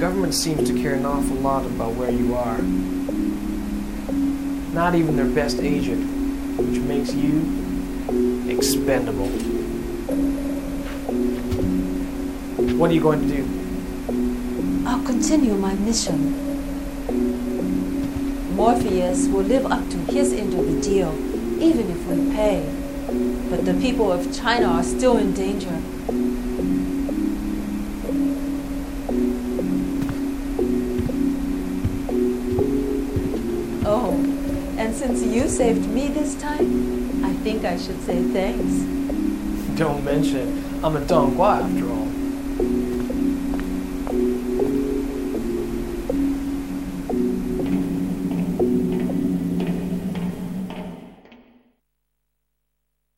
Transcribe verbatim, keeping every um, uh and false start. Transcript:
government seems to care an awful lot about where you are. Not even their best agent, which makes you expendable. What are you going to do? I'll continue my mission. Morpheus will live up to his end of the deal, even if we pay. But the people of China are still in danger. Oh, and since you saved me this time, I think I should say thanks. Don't mention it. I'm a Dong Gua after all.